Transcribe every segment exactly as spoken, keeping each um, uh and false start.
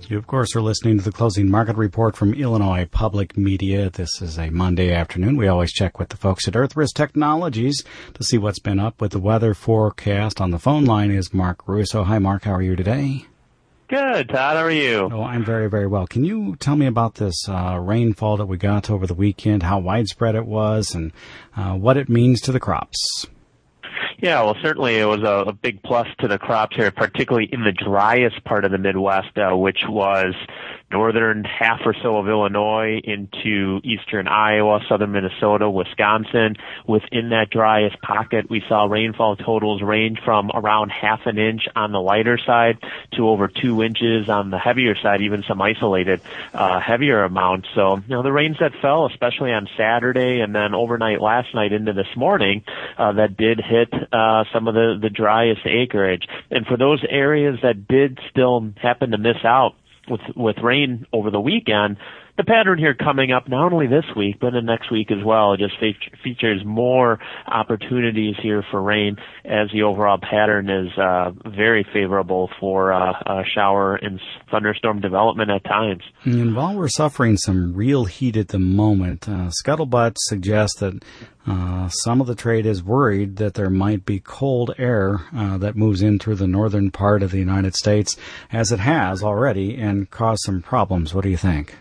You, of course, are listening to the Closing Market Report from Illinois Public Media. This is a Monday afternoon. We always check with the folks at Earth Risk Technologies to see what's been up with the weather forecast. On the phone line is Mark Russo. Hi, Mark. How are you today? Good, Todd. How are you? Oh, I'm very, very well. Can you tell me about this uh, rainfall that we got over the weekend, how widespread it was, and uh, what it means to the crops? Yeah, well, certainly it was a, a big plus to the crops here, particularly in the driest part of the Midwest, uh, which was northern half or so of Illinois into eastern Iowa, southern Minnesota, Wisconsin. Within that driest pocket, we saw rainfall totals range from around half an inch on the lighter side to over two inches on the heavier side, even some isolated uh, heavier amounts. So, you know, the rains that fell, especially on Saturday and then overnight last night into this morning, uh, that did hit uh, some of the, the driest acreage. And for those areas that did still happen to miss out with with rain over the weekend, the pattern here coming up not only this week but the next week as well, it just fe- features more opportunities here for rain, as the overall pattern is uh, very favorable for uh, uh, shower and thunderstorm development at times. And while we're suffering some real heat at the moment, uh, Scuttlebutt suggests that uh, some of the trade is worried that there might be cold air uh, that moves in through the northern part of the United States, as it has already, and cause some problems. What do you think?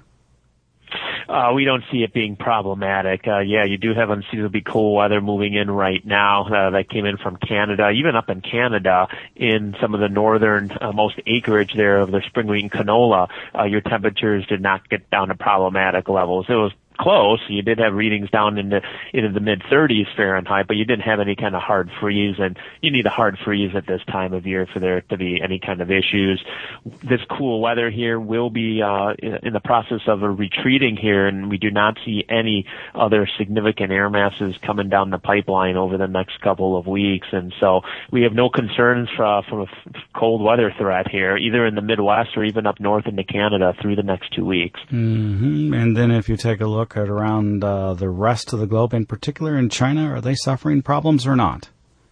Uh, we don't see it being problematic. Uh, yeah, you do have unseasonably cold weather moving in right now. Uh, that came in from Canada, even up in Canada, in some of the northern uh, most acreage there of the spring wheat and canola. Uh, your temperatures did not get down to problematic levels. It was close. You did have readings down into into the mid thirties Fahrenheit, but you didn't have any kind of hard freeze, and you need a hard freeze at this time of year for there to be any kind of issues. This cool weather here will be uh, in the process of a retreating here, and we do not see any other significant air masses coming down the pipeline over the next couple of weeks, and so we have no concerns uh, from a f- cold weather threat here, either in the Midwest or even up north into Canada through the next two weeks. Mm-hmm. And then if you take a look at around uh, the rest of the globe, in particular in China, are they suffering problems or not?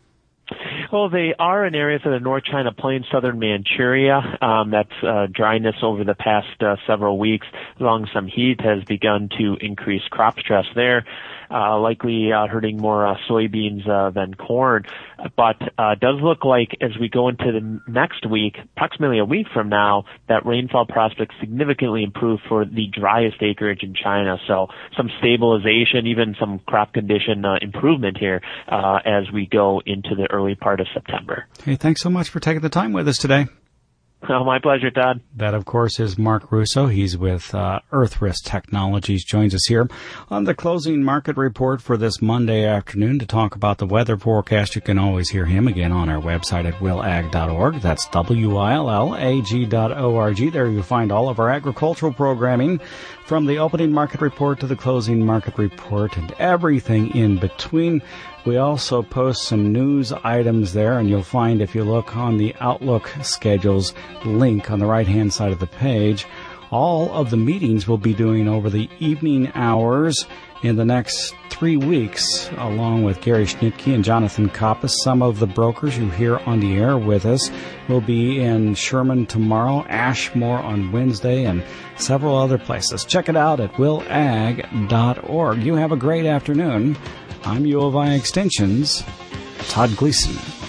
Well, they are in areas of the North China Plain, southern Manchuria. Um, that's uh, dryness over the past uh, several weeks, along some heat, has begun to increase crop stress there, uh, likely uh, hurting more uh, soybeans uh, than corn. But uh, it does look like as we go into the next week, approximately a week from now, that rainfall prospects significantly improve for the driest acreage in China. So some stabilization, even some crop condition uh, improvement here uh, as we go into the early part of September. Hey, thanks so much for taking the time with us today. Oh, my pleasure, Todd. That, of course, is Mark Russo. He's with uh, Earth Risk Technologies. Joins us here on the Closing Market Report for this Monday afternoon to talk about the weather forecast. You can always hear him again on our website at will ag dot org. That's W I L L A G dot O R G. There you'll find all of our agricultural programming, from the opening market report to the closing market report and everything in between. We also post some news items there, and you'll find, if you look on the Outlook schedules link on the right-hand side of the page, all of the meetings we'll be doing over the evening hours in the next three weeks, along with Gary Schnitke and Jonathan Koppas. Some of the brokers you hear on the air with us will be in Sherman tomorrow, Ashmore on Wednesday, and several other places. Check it out at will ag dot org. You have a great afternoon. I'm U of I Extension's Todd Gleason.